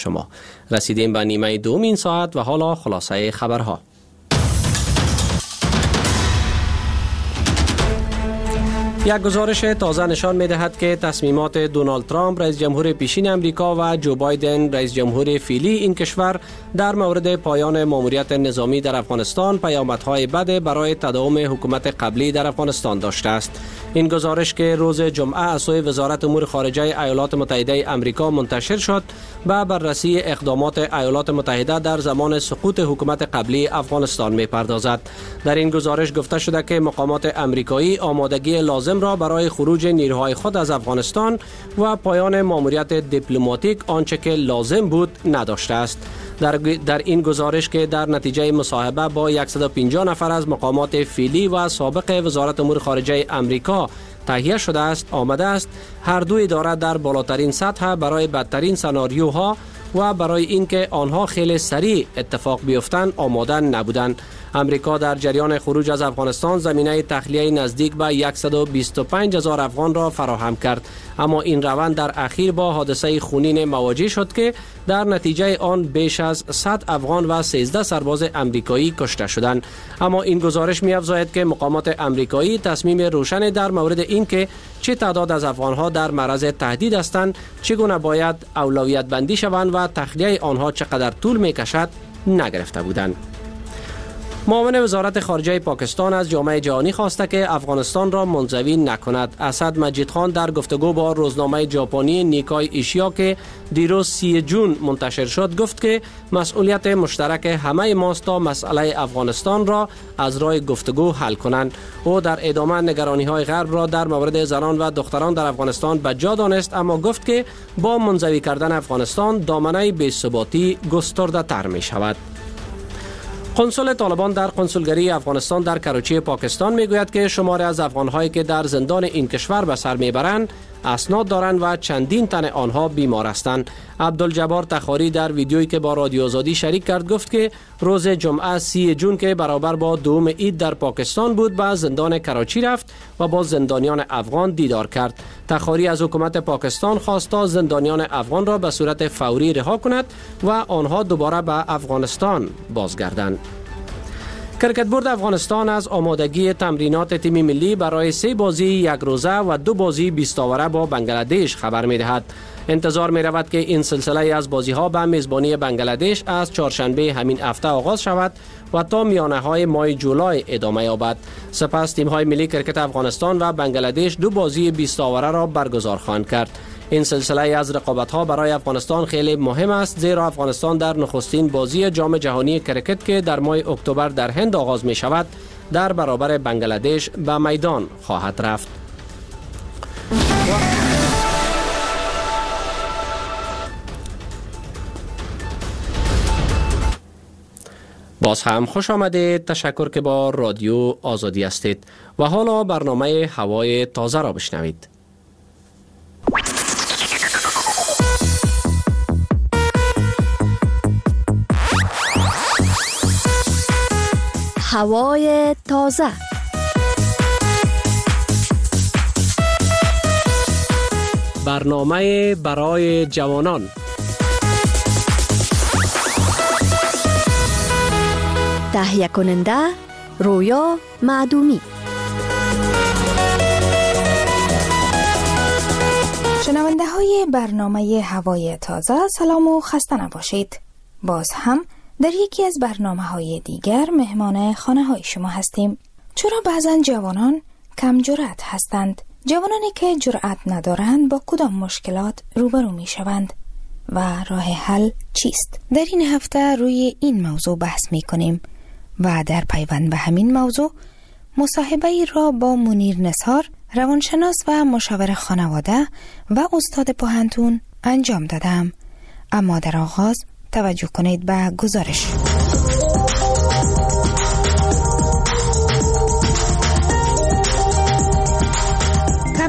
شما رسیدیم به نیمه دوم این ساعت و حالا خلاصه خبرها. یک گزارش تازه نشان می‌دهد که تصمیمات دونالد ترامپ رئیس جمهور پیشین امریکا و جو بایدن رئیس جمهور فعلی این کشور در مورد پایان ماموریت نظامی در افغانستان پیامدهای بد برای تداوم حکومت قبلی در افغانستان داشته است. این گزارش که روز جمعه از سوی وزارت امور خارجه ایالات متحده آمریکا منتشر شد به بررسی اقدامات ایالات متحده در زمان سقوط حکومت قبلی افغانستان می‌پردازد. در این گزارش گفته شده که مقامات آمریکایی آمادگی لازم را برای خروج نیروهای خود از افغانستان و پایان ماموریت دیپلماتیک آنچه که لازم بود نداشته است. در این گزارش که در نتیجه مصاحبه با 150 نفر از مقامات فعلی و سابق وزارت امور خارجه آمریکا تهیه شده است، آمده است هر دو اداره در بالاترین سطح برای بدترین سناریوها و برای اینکه آنها خیلی سریع اتفاق بیفتند آماده نبودند. امریکا در جریان خروج از افغانستان زمینه تخلیه نزدیک به 125,000 افغان را فراهم کرد، اما این روند در اخیر با حادثه خونین مواجه شد که در نتیجه آن بیش از 100 افغان و 13 سرباز امریکایی کشته شدند. اما این گزارش می‌افزاید که مقامات امریکایی تصمیم روشن در مورد اینکه چه تعداد از افغانها در معرض تهدید هستند، چگونه باید اولویت بندی شوند و تخلیه آنها چقدر طول می‌کشد نگرفته بودند. معاون وزارت خارجه پاکستان از جامعه جهانی خواسته که افغانستان را منزوی نکند. اسد مجید خان در گفتگو با روزنامه ژاپنی نیکای ایشیا که دیروز 30 جون منتشر شد گفت که مسئولیت مشترک همه ماست تا مسئله افغانستان را از راه گفتگو حل کنند. او در ادامه نگرانی‌های غرب را در مورد زنان و دختران در افغانستان بجا دانست، اما گفت که با منزوی کردن افغانستان دامنه بی‌ثباتی گسترده تر می شود. قنصل طالبان در قنصلگری افغانستان در کراچی پاکستان میگوید که شماری از افغان‌هایی که در زندان این کشور به سر میبرند اسناد دارند و چندین تن آنها بیمار هستند. عبدالجبار تخاری در ویدیویی که با رادیو آزادی شریک کرد گفت که روز جمعه 30 جون که برابر با دوم عید در پاکستان بود به زندان کراچی رفت و با زندانیان افغان دیدار کرد. تخاری از حکومت پاکستان خواست تا زندانیان افغان را به صورت فوری رها کند و آنها دوباره به افغانستان بازگردند. کرکت بورد افغانستان از آمادگی تمرینات تیم ملی برای 3 بازی 1 روزه و 2 بازی 20 اوره با بنگلادش خبر می‌دهد. انتظار می‌رود که این سلسله از بازی‌ها به میزبانی بنگلادش از چهارشنبه همین هفته آغاز شود و تا میانه‌های ماه جولای ادامه یابد. سپس تیم‌های ملی کرکت افغانستان و بنگلادش 2 بازی 20 اوره را برگزار خواهند کرد. این سلسله از رقابت‌ها برای افغانستان خیلی مهم است، زیرا افغانستان در نخستین بازی جام جهانی کرکت که در ماه اکتبر در هند آغاز می شود در برابر بنگلادش به میدان خواهد رفت. باز هم خوش آمدید. تشکر که با رادیو آزادی هستید و حالا برنامه هوای تازه را بشنوید. هوای تازه. برنامه برای جوانان. تهیه کننده رویا معدومی. شنونده های برنامه هوای تازه، سلام و خسته نباشید. باز هم در یکی از برنامه‌های دیگر مهمان خانه های شما هستیم. چرا بعضا جوانان کم جرأت هستند؟ جوانانی که جرأت ندارند با کدام مشکلات روبرو می شوند و راه حل چیست؟ در این هفته روی این موضوع بحث می کنیم و در پیوند به همین موضوع مصاحبه‌ای را با منیر نثار، روانشناس و مشاور خانواده و استاد پوهنتون انجام دادم. اما در آغاز توجه کنید به گزارش. کم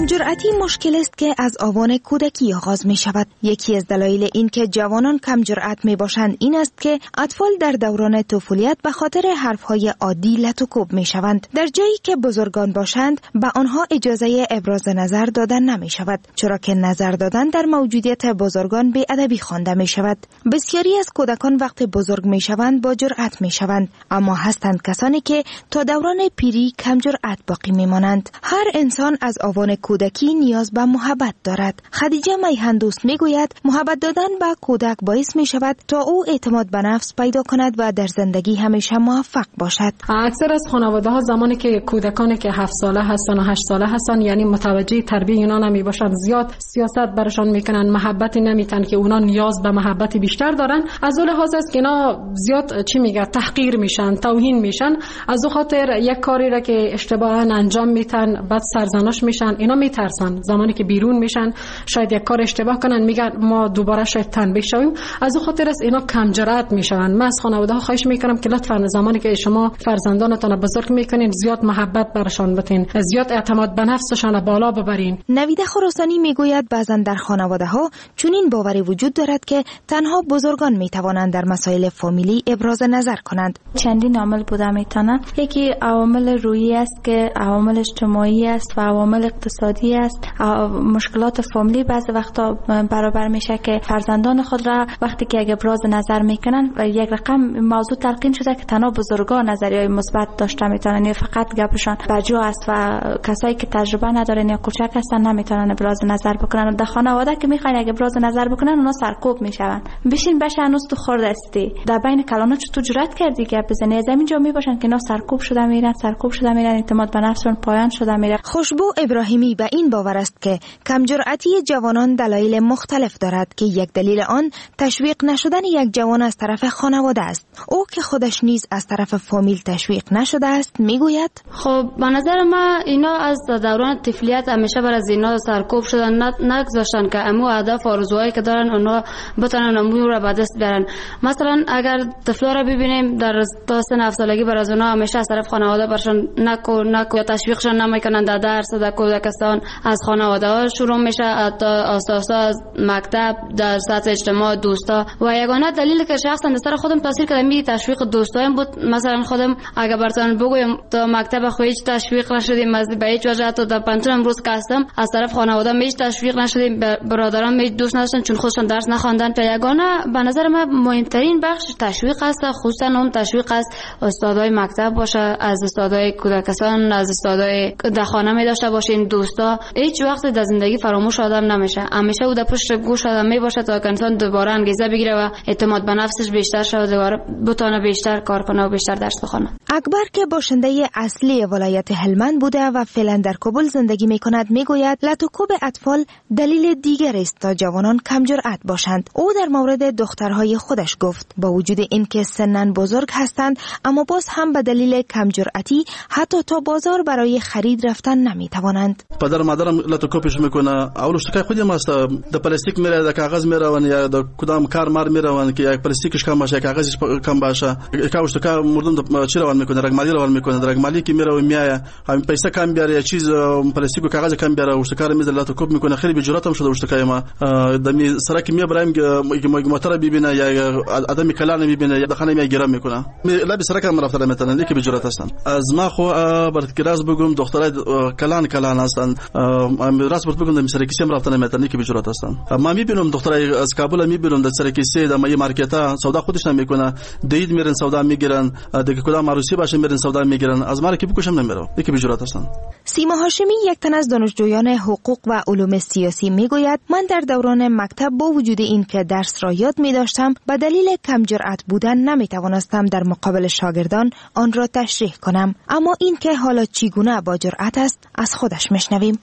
کمجرأتی مشکل است که از آوان کودکی آغاز می شود. یکی از دلایل این که جوانان کمجرأت می باشند این است که اطفال در دوران طفولیت به خاطر حرفهای عادی لط و کوب می شوند. در جایی که بزرگان باشند به آنها اجازه ابراز نظر دادن نمی شود، چرا که نظر دادن در موجودیت بزرگان بی‌ادبی خوانده می شود. بسیاری از کودکان وقتی بزرگ می شوند با جرأت می شوند، اما هستند کسانی که تا دوران پیری کمجرأت باقی می مانند. هر انسان از آوان کودکی نیاز به محبت دارد. خدیجه میهندوست می گوید محبت دادن به کودک باعث می شود تا او اعتماد به نفس پیدا کند و در زندگی همیشه موفق باشد. اکثر از خانواده ها زمانی که کودکانی که 7 ساله هستن و 8 ساله هستن یعنی متوجه تربیت اینا نمی باشند، زیاد سیاست برشان میکنن، محبتی نمیتن که اونا نیاز به محبت بیشتر دارن. از اون لحاظ است که اینا زیاد تحقیر میشن، توهین میشن. از اون خاطر یک کاری را که اشتباها انجام میتن بعد سرزنش میشن، اینا میترسن زمانی که بیرون میشن شاید یک کار اشتباه کنن میگن ما دوباره شاید تنبیه شویم. از اون خاطر است اینا کم جرأت میشن. من از خانواده ها خواهش میکنم که لطفا زمانی که شما فرزندانتون بزرگ میکنین زیاد محبت برشان بتین، زیاد اعتماد به نفسشان بالا ببرین. نویده خراسانی میگوید بعضا در خانواده ها چنین باوری وجود دارد که تنها بزرگان میتوانند در مسائل فامیلی ابراز نظر کنند. چندین عامل بوده میتونه. یکی عوامل روحی است که عوامل اجتماعی است و عوامل اقتصادی است. مشکلات فامیلی بعضی وقتا برابر میشه که فرزندان خود را وقتی که ابراز نظر میکنن و یک رقم موضوع تلقین شده که تنها بزرگان نظریه مثبت داشته میتونن، یا فقط گپشان بجا است و کسایی که تجربه ندارن یا کوچک هستن نمیتونن ابراز نظر بکنن. در خانواده که میخواین اگه ابراز نظر بکنن اونا سرکوب میشون. بشین بشه هنوز تو خورد استی در بین کلانو چطور جرأت کردی گپ بزنی؟ از همین جا میباشن که اینا سرکوب شده میرن اعتماد به نفسشون پایان شده میره. خوشبو ابراهیمی به این باور است که کمجرأتی جوانان دلایل مختلف دارد که یک دلیل آن تشویق نشدن یک جوان از طرف خانواده است. او که خودش نیز از طرف فامیل تشویق نشده است میگوید خب به نظر من اینا از دوران طفولیت همیشه بر از اینا سرکوب شدن، نگذاشتن که امو هدف آرزوهایی که دارن اونا بتونن امو رو به دست بیارن. مثلا اگر طفلا رو ببینیم در تا سن 7 سالگی بر از اونا همیشه از طرف خانواده برشون نکو یا تشویقشون نمیکنن در درس در کودکستان. از خانواده ها شروع میشه تا اساسا از مکتب در سطح اجتماع دوستا و یگانه دلیلی که شخصا در سر خودم تاثیر کرده می تشویق دوستایم بود. مثلا خودم اگه براتون بگویم تا مکتب خو هیچ تشویق نشدیم، از به هیچ وجه تا پنجم امروز که هستم از طرف خانواده هیچ تشویق نشدیم، برادرام هیچ دوست نداشتن چون خودشون درس نخواندن. تا یگانه به نظر من مهمترین بخش تشویق است، خصوصا اون تشویق از استادای مکتب باشه، از استادای کودکستان، از استادای در خانه می داشته باشین. دوستا هیچ وقت در زندگی فراموش آدم نمیشه، همیشه او در پشت گوش آدم می باشه تا انسان دوباره انگیزه بگیره و اعتماد به نفسش بیشتر شه و دوباره بتونه بیشتر کار کنه و بیشتر درس بخونه. اکبر که باشنده اصلی ولایت هلمند بوده و فعلا در کابل زندگی می کند میگوید لط و کوب اطفال دلیل دیگر است تا جوانان کم جرأت باشند. او در مورد دخترهای خودش گفت با وجود اینکه سنن بزرگ هستند اما باز هم به دلیل کم جرأتی حتی تا بازار برای خرید رفتن نمی توانند. پدر مادرم لط و کوبش میکنه. اولش که خودم است د پلاستیک میره، د کاغذ میره و یا د کدام کار مار میره که یک پلاستیکش کم باشه، کاغذش کم باشه، کاوش که مردم د چی روان میکنه، رقمالی روان میکنه، رقمالی که میره و میایه هم پیسه کم بیاره، چیز پلاستیک و کاغذ کم بیاره، وشت کار میز لط و کوب میکنه. خیلی بجراتم شده وشت که ما دمی سرک میبرم که موتور ببینه یا آدم کلان میبینه یا دخانه میگیرم میکنه. لابی سرک هم رفتن مثلا لیک بجرات هستن. از ما خو برات کلاس بگم دخترای کلان هستن. راست بگم دمی سرکی سیم رفتن مثلا لیک بجرات هستن. ما میبینم دخترای از کابل میبینم در سرکی سه در مای مارکتا سودا خودش نمیکنه، دید میرن سودا میگیرن، دیگه کدام عروسی باشه میرن سودا میگیرن. از ما کی بکشم نمیره، لیک بجرات هستن. سیما هاشمی یک تن از دانشجویان حقوق و علوم سیاسی میگوید من در دوران مکتب با وجود این که درس را یاد می داشتم به دلیل کم جرأت بودن نمی توانستم در مقابل شاگردان آن را تشریح کنم. اما این که حالا چگونه با جرأت است از خودش میشنویم.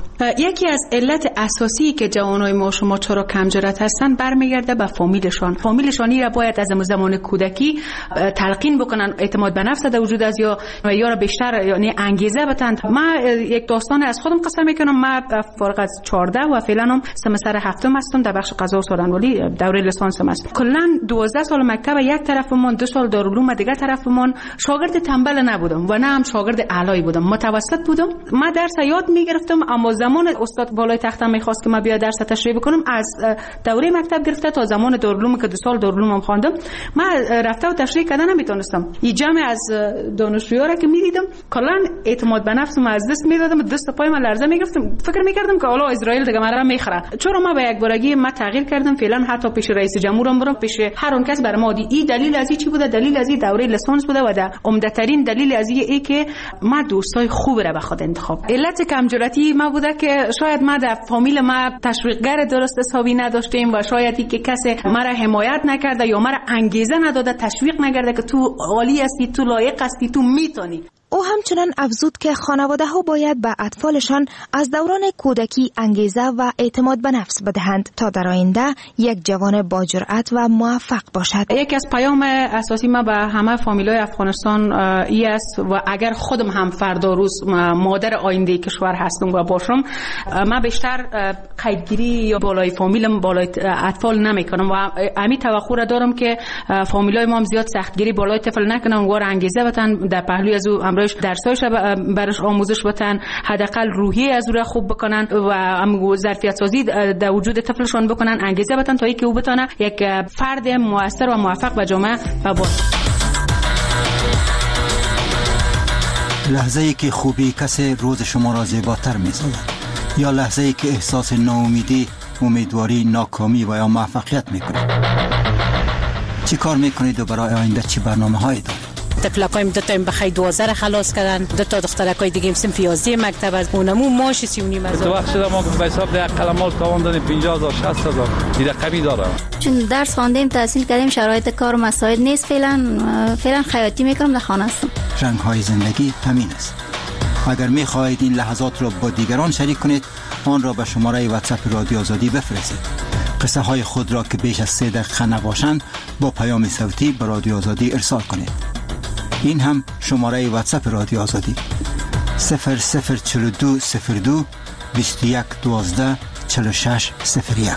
یکی از علت اساسی که جوانای ما شما چرا کم جرأت هستن برمیگرده به فامیلشانی را باید از زمان کودکی تلقین بکنن، اعتماد به نفس در وجود از یا را بیشتر یعنی انگیزه بدن. من یک داستان از خودم قصه میکنم. من فارغ از 14 و فعلا هم سمستر هفتم هستم در بخش قضا و سخنوری، دوره لیسانسم هستم. کلا 12 سال مکتب یک طرفمون، 2 سال دارالعلوم دیگه طرفمون. شاگرد تنبل نبودم و نه هم شاگرد اعلایی بودم، متوسط بودم. من درس یاد میگرفتم اما اما زمان استاد بالای تختم میخواست که من بیا درس تشریح بکنم، از دوره مکتب گرفته تا زمان دارالعلوم که 2 سال دارالعلوم خواندم، من رفته و تشریح کردن نمیتونستم. این جمع از دانشجوها را که میدیدم کلا اعتماد به نفسم از دست میدادم، دست پای من لرزه میگرفتم، فکر میکردم که حالا اسرائیل دیگه مرا میخره. چرا ما به یک بارگی ما تغییر کردم، فعلا حتی پیش رئیس جمهورم برم، پیش هر اون کس برام این دلیل از چی بوده؟ دلیل از دوره لیسانس بوده و در عمده ترین دلیل از این که ما دوستای خوب را به خود انتخاب. علت کمجراتی ما بوده که شاید ما در فامیل ما تشویقگر درست حسابی نداشتیم و شاید که کسی مرا حمایت نکرده یا مرا انگیزه نداده، تشویق نکرده که تو عالی هستی، تو لایق هستی، تو میتونی. او همچنان افزود که خانواده ها باید به اطفالشان از دوران کودکی انگیزه و اعتماد به نفس بدهند تا در آینده یک جوان با جرأت و موفق باشد. یکی از پیام اساسی ما به همه فامیلای افغانستان ای است و اگر خودم هم فردا روز مادر آینده کشور هستم و باشم، من بیشتر قیدگیری یا بالای فامیلم بالای اطفال نمیکنم و امی توقع دارم که فامیلای ما هم زیاد سختگیری بالای طفل نکنن و انگیزه بدن در پهلوی از او امروز درسایش برش آموزش بدن، حداقل روحی از او خوب بکنن و ظرفیت سازی در وجود طفلشون بکنن، انگیزه بدن تا اینکه او بتونه یک فرد موثر و موفق به جامعه باشه. لحظه ای که خوبی کسی روز شما را زیباتر می‌سازد یا لحظه ای که احساس ناامیدی، امیدواری، ناکامی و یا موفقیت می‌کنید. چی کار می‌کنید و برای آینده چی برنامه‌هایی دارید؟ تفلقایم 2 تا بخای 12 خلاص کردن، 2 تا دخترکای دیگه صنف 11 مکتب از اونمو ماش 39 تو وقت شده ما به حساب ده قلمات تواندن 50000 60000 این رقمی داره. چون درس خواندیم، تحصیل کردیم، شرایط کار مساعد نیست، فعلا خیاطی میکنم، در خانه هستم. رنگ‌های زندگی همین است. اگر می‌خواهید این لحظات را با دیگران شریک کنید، آن را به شماره واتساپ رادیو آزادی بفرستید. قصه های خود را که بیش از 3 دقیقه نباشند با پیام صوتی به رادیو آزادی ارسال کنید. این هم شماره واتساپ رادیو آزادی 004202 21 12 46 01.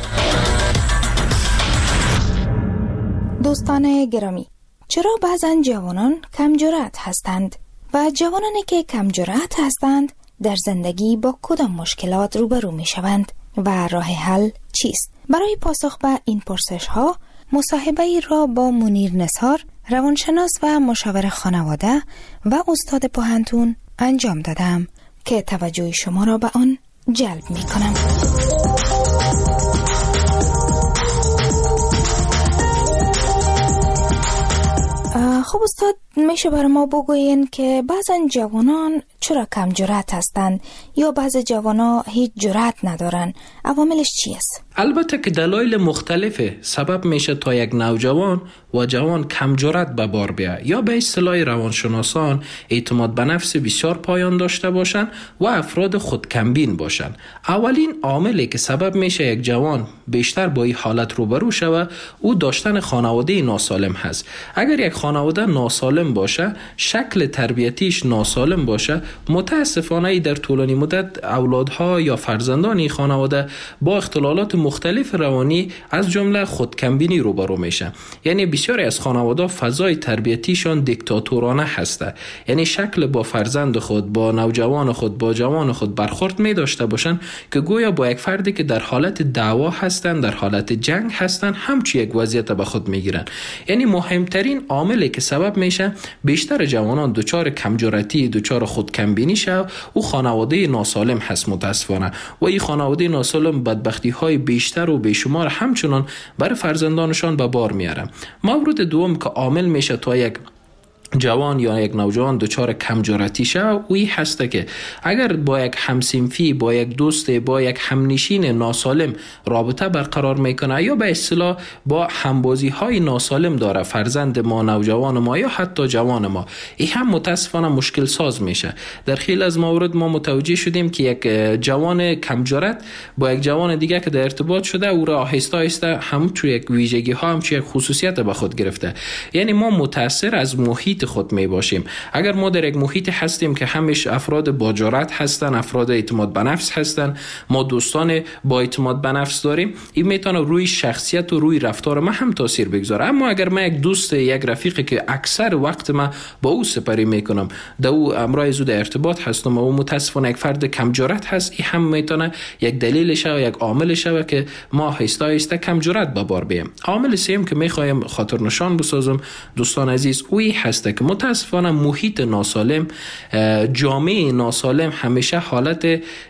دوستان گرامی، چرا بعضا جوانان کم جرأت هستند و جوانانی که کم جرأت هستند در زندگی با کدام مشکلات روبرو می شوند و راه حل چیست؟ برای پاسخ به این پرسش ها مصاحبه‌ای را با منیر نثار، روانشناس و مشاور خانواده و استاد پوهنتون انجام دادم که توجه شما را به آن جلب می کنم. خب استاد، میشه برای ما بگوین که بعضا جوانان چرا کم جرأت هستند یا بعضی جوانا هیچ جرأت ندارن؟ عواملش چی است؟ البته که دلایل مختلفه سبب میشه تا یک نوجوان و جوان کم جرأت به بار بیاید یا به اصطلاح روانشناسان اعتماد به نفس بسیار پایان داشته باشند و افراد خودکمبین باشند. اولین عاملی که سبب میشه یک جوان بیشتر با این حالت روبرو شود او داشتن خانواده ناسالم هست. اگر یک خانواده ناسالم باشه، شکل تربیتیش ناسالم باشه، متاسفانه در طولانی مدت اولادها یا فرزندان این خانواده با اختلالات مختلف روانی از جمله خودکمبینی روبرو میشه. یعنی بسیاری از خانواده فضای تربیتیشان دیکتاتورانه هسته، یعنی شکل با فرزند خود، با نوجوان خود، با جوان خود برخورد می داشته باشن که گویا با یک فردی که در حالت دعوا هستن، در حالت جنگ هستن، همچی یک وضعیت به خود میگیرن. یعنی مهمترین عاملی که سبب میشه بیشتر جوانان دچار کمجرأتی، دچار خودکمبینی شو او خانواده ناسالم هست متاسفانه. و این خانواده ناسالم بدبختی های بیشتر و بیشمار همچنان برای فرزندانشان به بار میارن. مورد دوم که عامل میشه تا یک جوان یا یک نوجوان دچار کم جرأتی شه اوی هسته که اگر با یک همسنفی، با یک دوست، با یک همنشین ناسالم رابطه برقرار میکنه یا به اصطلاح با همبازی های ناسالم داره، فرزند ما، نوجوان ما یا حتی جوان ما، این هم متاسفانه مشکل ساز میشه. در خیلی از موارد ما متوجه شدیم که یک جوان کم جرأت با یک جوان دیگه که در ارتباط شده او را آهسته آهسته همون یک ویژگی ها، همون یک خصوصیت به خود گرفته. یعنی ما متاثر از محیط محیط خود می باشیم. اگر ما در یک محیط هستیم که همش افراد با جرأت هستن، افراد اعتماد به نفس هستن، ما دوستان با اعتماد به نفس داریم، این میتونه روی شخصیت و روی رفتار ما هم تاثیر بگذاره. اما اگر من یک دوست، یک رفیقی که اکثر وقت ما با او سپری میکنم، در او امرای زود ارتباط هستم و متاسفانه یک فرد کم جرأت هست، این هم میتونه یک دلیلش و یک عاملش و که ما آهسته آهسته کم جرأت به بار بیاریم. عامل سوم که میخوایم خاطر نشان بسازم دوستان عزیز، اوی هست که متاسفانه محیط ناسالم، جامعه ناسالم همیشه حالت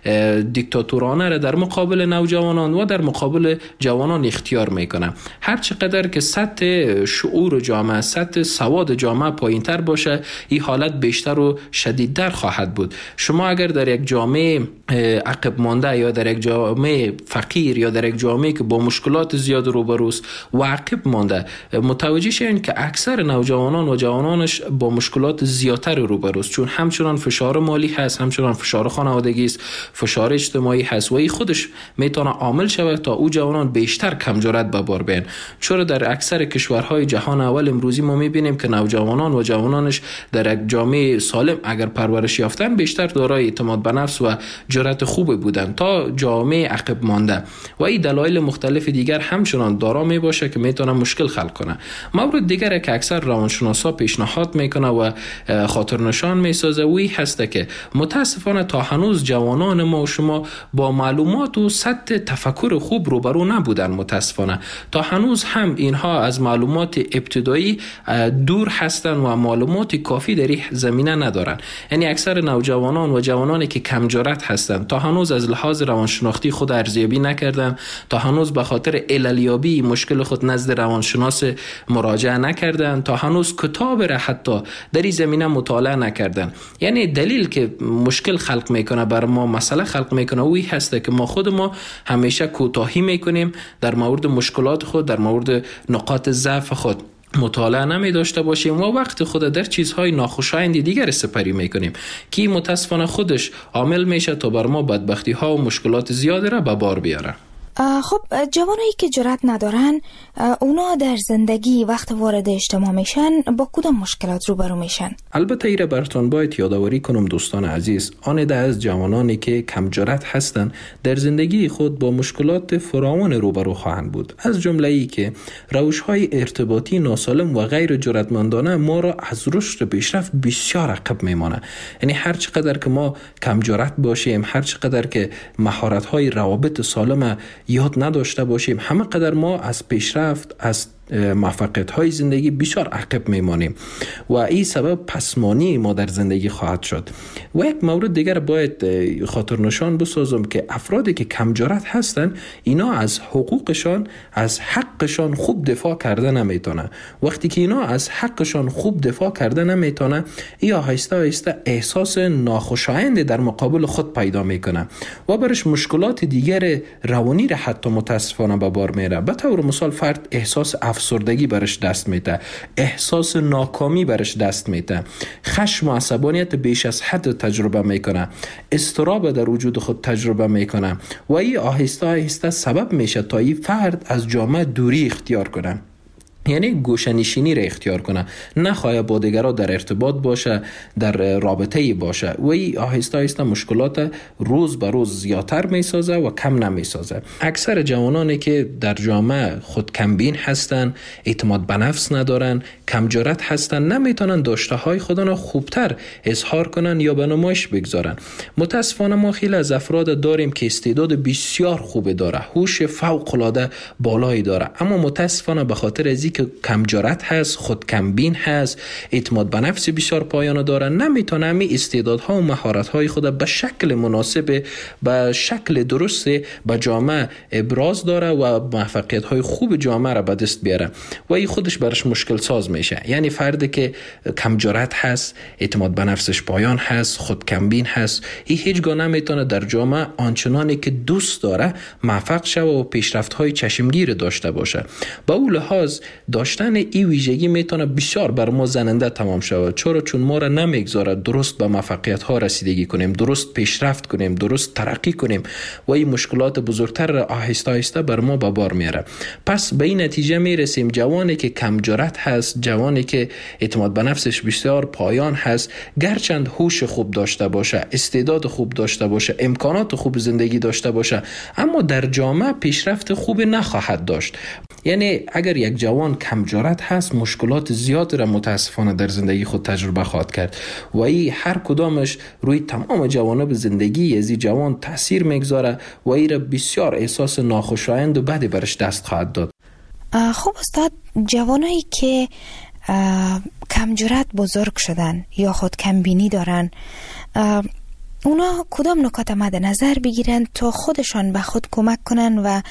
دیکتاتورانه را در مقابل نوجوانان و در مقابل جوانان اختیار میکنه. هر چقدر که سطح شعور جامعه، سطح سواد جامعه پایینتر باشه، این حالت بیشتر و شدیدتر خواهد بود. شما اگر در یک جامعه عقب مانده یا در یک جامعه فقیر یا در یک جامعه که با مشکلات زیاد روبروست و عقب مانده، متوجه شین که اکثر نوجوانان و جوانانش با مشکلات زیادتر روبروست، چون همچنان فشار مالی هست، همچنان فشار خانوادگی است، فشار اجتماعی هست و این خودش میتونه عامل شود تا او جوانان بیشتر کم جرأت به بار بیان. چرا در اکثر کشورهای جهان اول امروزی ما میبینیم که نوجوانان و جوانانش در یک جامعه سالم اگر پرورش یافتن بیشتر دارای اعتماد به نفس و جرأت خوب بودن تا جامعه عقب مانده و این دلایل مختلف دیگر همچنان دارا می باشه که میتونه مشکل خلق کنه. مورد دیگر که اکثر روانشناسا پیشنهاد میکنه و خاطر نشان میسازه وی هست که متاسفانه تا هنوز جوانان ما و شما با معلومات و سطح تفکر خوب روبرو نبودن. متاسفانه تا هنوز هم اینها از معلومات ابتدایی دور هستن و معلومات کافی در این زمینه ندارن. یعنی اکثر نوجوانان و جوانانی که کم جرأت هستن تا هنوز از لحاظ روانشناختی خود ارزیابی نکردن، تا هنوز به خاطر عللیابی مشکل خود نزد روانشناس مراجعه نکردن، تا هنوز کتاب را حتی در این زمینه مطالعه نکردن. یعنی دلیل که مشکل خلق میکنه بر ما، مسئله خلق میکنه اوی هسته که ما خود ما همیشه کوتاهی میکنیم در مورد مشکلات خود، در مورد نقاط ضعف خود مطالعه نمی داشته باشیم و وقت خود در چیزهای ناخوشایند دیگر سپری میکنیم که متاسفانه خودش عامل میشه تا بر ما بدبختی ها و مشکلات زیاده را به بار بیاره. خب جوانایی که جرأت ندارن، اونا در زندگی وقت وارد اجتماع میشن با کدام مشکلات روبرو میشن؟ البته ایره براتون باید یادآوری کنم دوستان عزیز، آن ده از جوانانی که کم جرأت هستن در زندگی خود با مشکلات فراوان روبرو خواهند بود. از جمله ای که روش‌های ارتباطی ناسالم و غیر جرأتمندانه ما را از رشد پیشرفت بسیار عقب میمانه. یعنی هر چقدر که ما کم جرأت باشیم، هر چقدر که مهارت‌های روابط سالم یاد نداشته باشیم، همه قدر ما از پیشرفت، از موفقیت‌های زندگی بسیار عقب میمانیم و این سبب پسمانی ما در زندگی خواهد شد. و یک مورد دیگر باید خاطر نشان بسازم که افرادی که کم جرأت هستن اینا از حقوقشان، از حقشان خوب دفاع کرده نمیتونه. وقتی که اینا از حقشان خوب دفاع کرده نمیتونه، ای آهسته آهسته احساس ناخوشایند در مقابل خود پیدا میکنه و برش مشکلات دیگر روانی را حتی متاسفانه به بار میره. به طور مثال فرد احساس افسردگی برش دست میده، احساس ناکامی برش دست میده، خشم و عصبانیت بیش از حد تجربه میکنه، اضطراب در وجود خود تجربه میکنه و این آهسته آهسته سبب میشه تا این فرد از جامعه دوری اختیار کنه. یعنی گوشه‌نشینی را اختیار کنه، نخواهد با دیگران در ارتباط باشه، در رابطه‌ای باشه و این آهسته آهسته مشکلات روز به روز زیادتر میسازه و کم نمیسازه. اکثر جوانانی که در جامعه خود کمبین هستن، اعتماد به نفس ندارن، کم جرأت هستن، نمیتونن داشته‌های خودشون خوبتر اظهار کنن یا به نمایش بگذارن. متاسفانه ما خیلی از افراد داریم که استعداد بسیار خوب داره، هوش فوق‌العاده بالایی داره، اما متاسفانه به خاطر از که کم جرأت هست، خود کمبین هست، اعتماد به نفس بسیار پایانه داره، نمیتونه همین استعدادها و مهارت‌های خود به شکل مناسب، به شکل درست به جامعه ابراز داره و موفقیت‌های خوب جامعه را به دست بیاره و این خودش برش مشکل ساز میشه. یعنی فردی که کم جرأت هست، اعتماد به نفسش پایان هست، خود کمبین هست، این هیچگاه نمیتونه در جامعه آنچنانی که دوست داره موفق شه و پیشرفت‌های چشمگیر داشته باشه. با اون لحاظ داشتن این ویژگی میتونه بسیار بر ما زننده تمام شود. چون ما را نمیگذاره درست به موفقیت ها رسیدگی کنیم، درست پیشرفت کنیم، درست ترقی کنیم و این مشکلات بزرگتر را آهسته آهسته بر ما به بار میاره. پس به این نتیجه میرسیم جوانی که کم جرأت هست، جوانی که اعتماد به نفسش بسیار پایان هست، گرچند هوش خوب داشته باشه، استعداد خوب داشته باشه، امکانات خوب زندگی داشته باشه، اما در جامعه پیشرفت خوب نخواهد داشت. یعنی اگر یک جوان کم جرأت هست، مشکلات زیاد را متاسفانه در زندگی خود تجربه خواهد کرد و این هر کدامش روی تمام جوانب زندگی از این جوان تاثیر میگذاره و این را بسیار احساس ناخوشایند و بدی برش دست خواهد داد. خب استاد، جوانایی که کم جرأت بزرگ شدن یا خود کم بینی دارن، اونا کدام نکات مد نظر بگیرن تا خودشان به خود کمک کنن و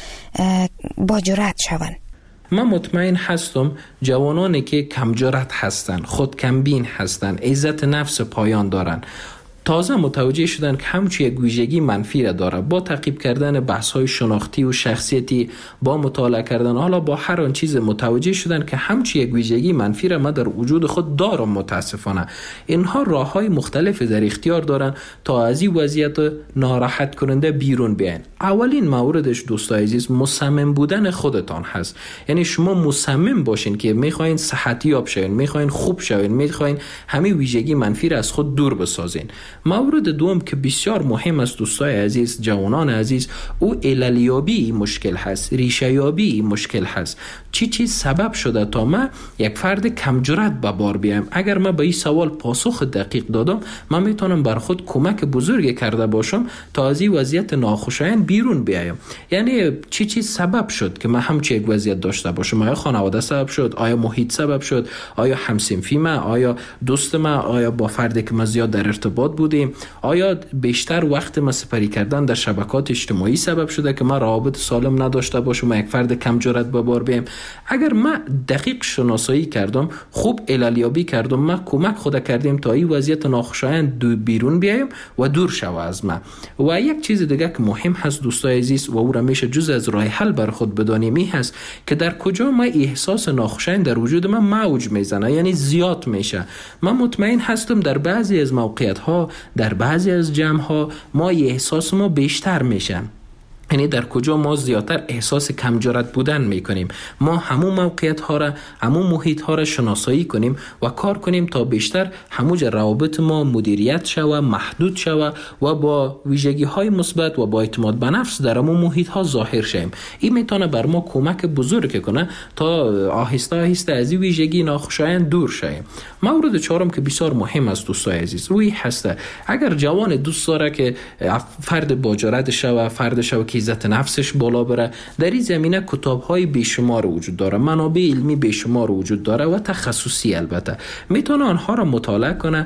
با جرأت شون؟ من مطمئن هستم جوانانی که کم جرأت هستن، خود کم بین هستن، عزت نفس پایان دارن، تازه متوجه شدن که همچون یک ویژگی منفی را داره. با تعقیب کردن بحث‌های شناختی و شخصیتی، با مطالعه کردن، حالا با هر آن چیز متوجه شدن که همچون یک ویژگی منفی را من در وجود خود دارم. متاسفانه اینها راه‌های مختلف در اختیار دارن تا از این وضعیت ناراحت کننده بیرون بیاین. اولین موردش دوستای عزیز مصمم بودن خودتان هست. یعنی شما مصمم باشین که میخواین صحتی یاب شوین، میخواین خوب شوین، میخواین همین ویژگی منفی را از خود دور بسازین. مورد دوم که بسیار مهم است دوستای عزیز، جوانان عزیز، او عللیابی مشکل هست، ریشه‌یابی مشکل هست. چی سبب شده تا من یک فرد کم جرأت به بار بیام؟ اگر من به این سوال پاسخ دقیق دادم، من میتونم بر خود کمک بزرگی کرده باشم تا از این وضعیت ناخوشایند بیرون بیایم. یعنی چی سبب شد که من همچین یک وضعیت داشته باشم؟ آیا خانواده سبب شد؟ آیا محیط سبب شد؟ آیا همسنفی من؟ آیا دوست من؟ آیا با فردی که من زیاد در ارتباط بودیم؟ آیا بیشتر وقت ما سپری کردن در شبکات اجتماعی سبب شده که من روابط سالم نداشته باشم و یک فرد کم جرأت به بار بیام؟ اگر من دقیق شناسایی کردم، خوب عللیابی کردم، من کمک خود کردیم تا این وضعیت ناخوشایند بیرون بیایم و دور شوه از من. و یک چیز دیگه که مهم هست دوستای عزیز و او را میشه جز از راه حل بر خود بدانیم، این هست که در کجا ما احساس ناخوشایند در وجود من موج میزنه، یعنی زیاد میشه. من مطمئن هستم در بعضی از موقعیت ها، در بعضی از جمع ها ما احساس ما بیشتر میشه. یعنی در کجا ما زیادتر احساس کم جرأت بودن میکنیم. ما همون موقعیت ها را، همون محیط ها را شناسایی کنیم و کار کنیم تا بیشتر هموج روابط ما مدیریت شوه، محدود شوه و با ویژگی های مثبت و با اعتماد به نفس در همون محیط ها ظاهر شیم. این میتونه بر ما کمک بزرگ کنه تا آهسته آهسته از این ویژگی ناخوشایند دور شیم. مورد چهارم که بسیار مهم است دوستای عزیز، روی هسته. اگر جوان دوست داره که فرد با جرأت شوه، فرد شوه که عزت نفسش بالا بره، در این زمینه کتاب‌های بیشمار وجود داره، منابع علمی بیشمار وجود داره و تخصصی البته. میتونه آنها را مطالعه کنه،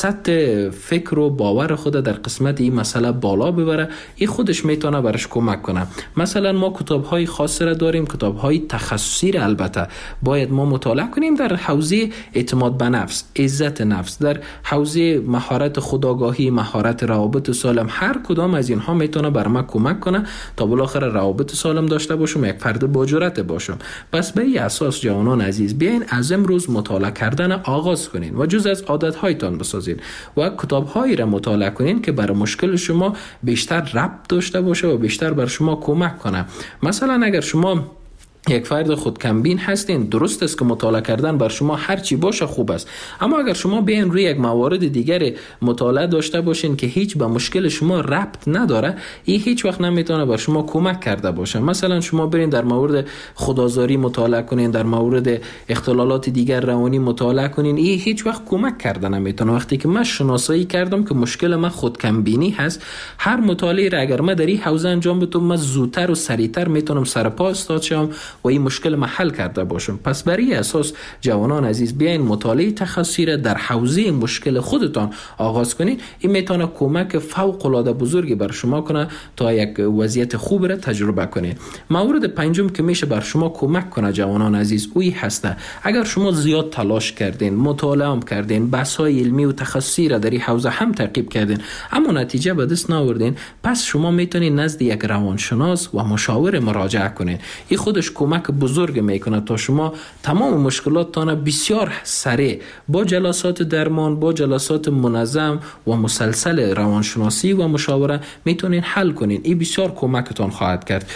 سطح فکر و باور خود در قسمت این مسئله بالا ببره. این خودش میتونه برش کمک کنه. مثلا ما کتاب‌های خاص را داریم، کتاب‌های تخصصی را البته باید ما مطالعه کنیم در حوزه اعتماد به نفس، عزت نفس، در حوزه مهارت خودآگاهی، مهارت روابط سالم. هر کدام از اینها میتونه بر ما کمک کنه تا بالاخره روابط سالم داشته باشم، یک فرد با جرأت باشم. پس به این اساس جوانان عزیز، بیاین از امروز مطالعه کردن آغاز کنین و جز از عادت‌هایتان بسازین و کتاب‌هایی را مطالعه کنین که برای مشکل شما بیشتر ربط داشته باشه و بیشتر بر شما کمک کنه. مثلا اگر شما یک فرد خود کمبین هستین، درست است که مطالعه کردن بر شما هر چی باشه خوب است، اما اگر شما بیاین روی یک موارد دیگر مطالعه داشته باشین که هیچ به مشکل شما ربط نداره، این هیچ وقت نمیتونه بر شما کمک کرده باشه. مثلا شما برین در مورد خودآزاری مطالعه کنین، در مورد اختلالات دیگر روانی مطالعه کنین، این هیچ وقت کمک کرده نمیتونه. وقتی که من شناسایی کردم که مشکل من خود کمبینی هست، هر مطالعه را اگر من در این حوزه انجام بدم، من زودتر و سریعتر میتونم سر پا استاد شم و این مشکل ما حل کرده باشم. پس برای اساس جوانان عزیز، بیاین مطالعه تخصصی را در حوزه مشکل خودتان آغاز کنید. این میتونه کمک فوق العاده بزرگی بر شما کنه تا یک وضعیت خوب را تجربه کنید. مورد پنجم که میشه بر شما کمک کنه جوانان عزیز، اوی هسته. اگر شما زیاد تلاش کردین، مطالعه هم کردین، بحث‌های علمی و تخصصی را در این حوزه هم تعقیب کردین، اما نتیجه به دست نیاوردین، پس شما میتونید نزد یک روانشناس و مشاور مراجعه کنین. این خودش کمک بزرگ میکنه تا شما تمام مشکلاتتان بسیار سریع با جلسات درمان، با جلسات منظم و مسلسل روانشناسی و مشاوره میتونین حل کنین. این بسیار کمکتان خواهد کرد.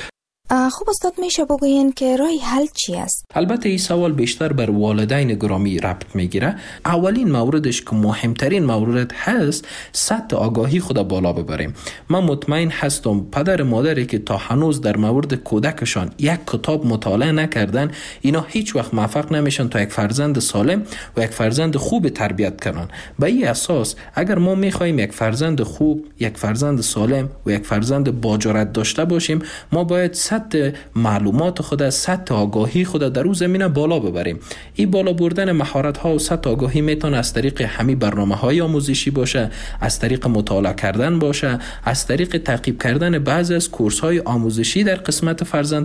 خب استاد میشه بگوین که راه حل چی است؟ البته این سوال بیشتر بر والدین گرامی ربط میگیره. اولین موردش که مهمترین مورد هست، سطح آگاهی خود بالا ببریم. من مطمئن هستم پدر مادری که تا هنوز در مورد کودکشان یک کتاب مطالعه نکردن، اینا هیچ وقت موفق نمیشن تا یک فرزند سالم و یک فرزند خوب تربیت کنن. به این اساس اگر ما میخوایم یک فرزند خوب، یک فرزند سالم و یک فرزند با جرأت داشته باشیم، ما باید سطح معلومات خود، سطح آگاهی خود در اون زمینه بالا ببریم. این بالا بردن مهارت ها و سطح آگاهی میتونه از طریق همین برنامه‌های آموزشی باشه، از طریق مطالعه کردن باشه، از طریق تعقیب کردن بعضی از کورس‌های آموزشی در قسمت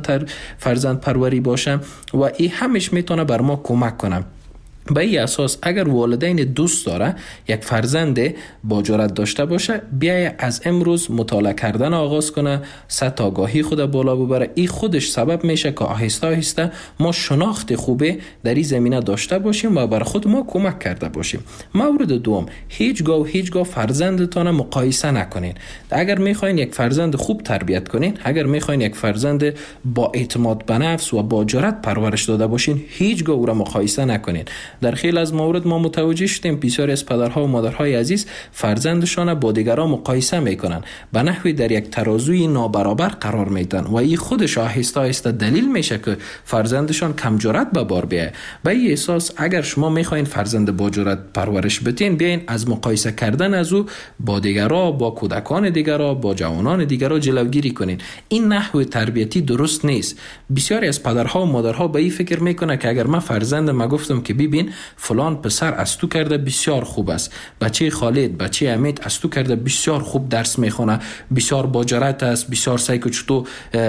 فرزند پروری باشه و این همش میتونه بر ما کمک کنه. به این اساس اگر والدین دوست داره یک فرزند با جرأت داشته باشه، بیای از امروز مطالعه کردن آغاز کنه، سطح آگاهی خود بالا ببره. این خودش سبب میشه که آهسته آهسته ما شناخت خوبه در این زمینه داشته باشیم و بر خود ما کمک کرده باشیم. مورد دوم، هیچگاه فرزندتان مقایسه نکنین. اگر میخواین یک فرزند خوب تربیت کنین، اگر میخواین یک فرزند با اعتماد به نفس و با جرأت پرورش داده باشین، هیچگاه او را مقایسه نکنین. در خیلی از موارد ما متوجه شدیم بسیاری از پدرها و مادرهای عزیز فرزندشان با دیگران مقایسه میکنن، به نحوی در یک ترازوی نابرابر قرار میدن و این خودش آهسته آهسته دلیل میشه که فرزندشان کم جرأت به بار بیایه. به این اساس اگر شما میخواین فرزند با جرأت پرورش بدین، بیاین از مقایسه کردن از او با دیگران، با کودکان دیگران، با جوانان دیگران جلوگیری کنین. این نحو تربیتی درست نیست. بسیاری از پدرها و مادرها به این فکر میکنه که اگر من فرزندم گفتم که ببین فلان پسر از تو کرده بسیار خوب است، بچه خالد، بچه امید از تو کرده بسیار خوب درس میخونه، بسیار با جرأت است، بسیار سعی که چطور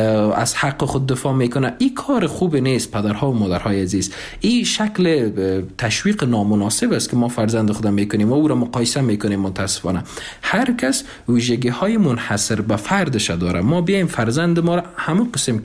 از حق خود دفاع میکنه. این کار خوب نیست پدرها و مادرهای عزیز. این شکل تشویق نامناسب است که ما فرزند خودم میکنیم و او را مقایسه میکنیم. متاسفانه هر کس ویژگی های منحصر به فردش داره. ما بیایم فرزند ما را همون قسم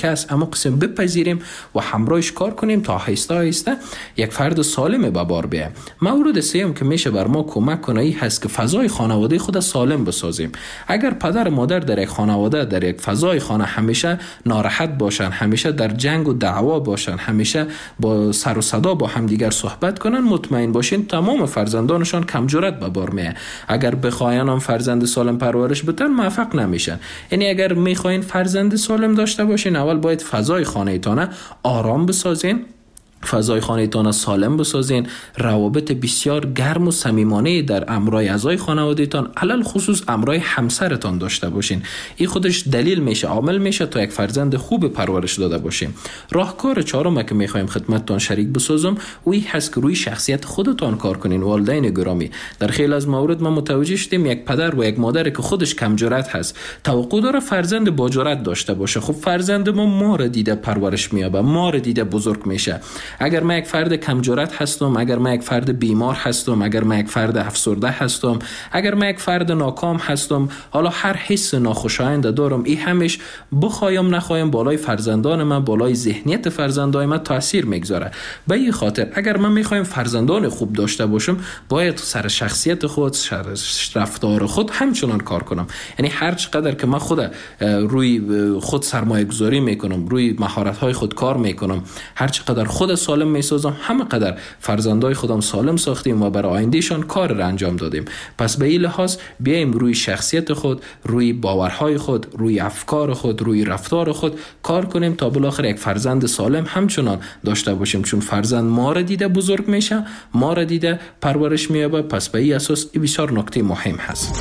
بپذیریم و همراهش کار کنیم تا آهسته آهسته یک فرد سالم به بار بیایم. مورد سوم که میشه بر ما کمک کنه این هست که فضای خانواده خود سالم بسازیم. اگر پدر و مادر در یک خانواده، در یک فضای خانه همیشه ناراحت باشن، همیشه در جنگ و دعوا باشن، همیشه با سر و صدا با همدیگر صحبت کنن، مطمئن باشین تمام فرزندانشان کم جرأت به بار میاد. اگر بخواین هم فرزند سالم پرورش بدن، موفق نمیشن. یعنی اگر میخواین فرزند سالم داشته باشین، اول باید فضای خانه‌تان آرام بسازین، فضای خانه‌تان سالم بسازین، روابط بسیار گرم و صمیمانه در امرای اعضای خانواده‌تان، علل خصوص امرای همسرتان داشته باشین. این خودش دلیل میشه، عامل میشه تا یک فرزند خوب پرورش داده باشیم. راهکار چهارم که میخوایم خدمتتان شریک بسازم، اوی هست که روی شخصیت خودتان کار کنین. والدین گرامی، در خیلی از موارد ما متوجه شدیم یک پدر و یک مادر که خودش کم جرأت هست، توقع داره فرزند با جرأت داشته باشه. خب فرزند ما را دیده پرورش میابه، ما را دیده بزرگ میشه. اگر من یک فرد کم جرأت هستم، اگر من یک فرد بیمار هستم، اگر من یک فرد افسرده هستم، اگر من یک فرد ناکام هستم، حالا هر حس ناخوشایند دارم، این همش بخوایم نخوایم بالای فرزندان من، بالای ذهنیت فرزندان من تاثیر میگذاره. به این خاطر اگر من میخوایم فرزندان خوب داشته باشم، باید سر شخصیت خود، سر رفتار خود همچنان کار کنم. یعنی هر چقدر که من خود روی خود سرمایه گذاری میکنم، روی مهارت های خود کار میکنم، هر چقدر خود سالم میسازم، همه قدر فرزندای خودم سالم ساختیم و برای آیندهشان کار را انجام دادیم. پس به این لحاظ بیایم روی شخصیت خود، روی باورهای خود، روی افکار خود، روی رفتار خود کار کنیم تا بالاخره یک فرزند سالم همچنان داشته باشیم. چون فرزند ما را دیده بزرگ میشه، ما را دیده پرورش مییابه. پس به این اساس این بسیار نکته مهم هست.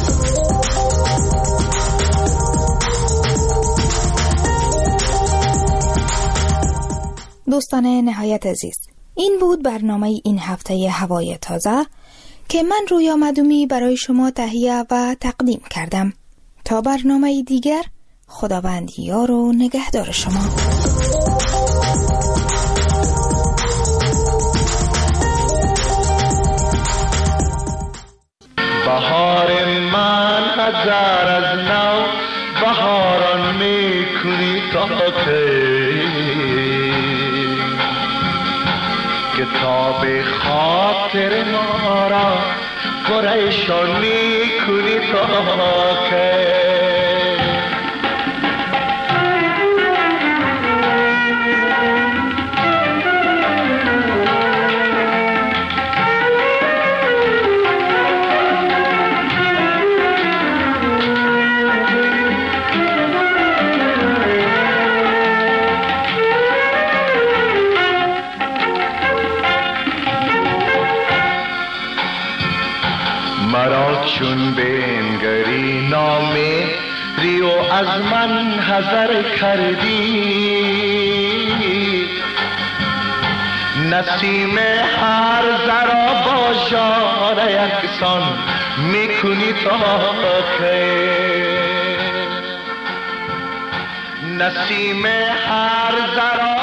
دوستان نهایت عزیز، این بود برنامه این هفته هوای تازه که من رویا مدومی برای شما تهیه و تقدیم کردم. تا برنامه دیگر، خداوند یار و نگهدار شما. بهار من هزار از نو، بهاران میکنی تا کی؟ کتاب خاطر ما را پریشان میکنی تا که مرا چون بنگری نامه ریو از من حذر کردی نسیم هر ذرا با ژاله یکسان میکنی تا که نسیم هر ذرا